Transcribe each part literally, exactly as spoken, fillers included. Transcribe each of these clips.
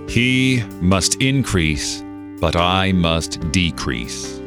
He must increase, but I must decrease.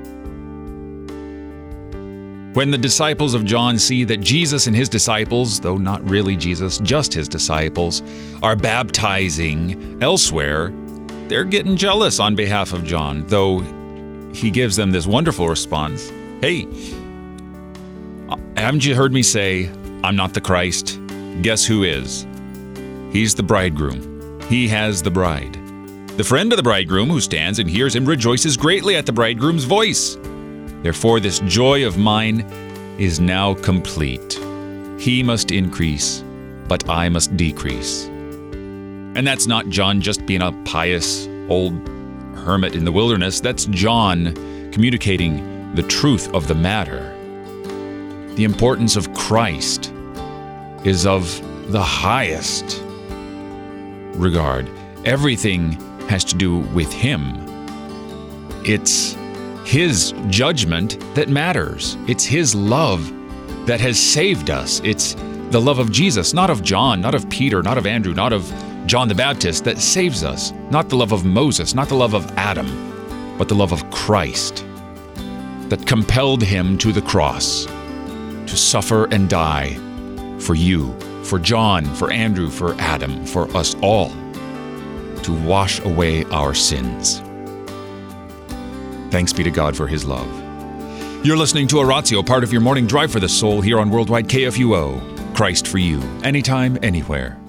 When the disciples of John see that Jesus and his disciples, though not really Jesus, just his disciples, are baptizing elsewhere, they're getting jealous on behalf of John, though he gives them this wonderful response. Hey, haven't you heard me say, I'm not the Christ? Guess who is? He's the bridegroom. He has the bride. The friend of the bridegroom who stands and hears him rejoices greatly at the bridegroom's voice. Therefore, this joy of mine is now complete. He must increase, but I must decrease. And that's not John just being a pious old hermit in the wilderness. That's John communicating the truth of the matter. The importance of Christ is of the highest regard. Everything has to do with him. It's his judgment that matters. It's his love that has saved us. It's the love of Jesus, not of John, not of Peter, not of Andrew, not of John the Baptist, that saves us. Not the love of Moses, not the love of Adam, but the love of Christ that compelled him to the cross to suffer and die for you, for John, for Andrew, for Adam, for us all, to wash away our sins. Thanks be to God for his love. You're listening to Oratio, part of your morning drive for the soul here on Worldwide K F U O. Christ for you, anytime, anywhere.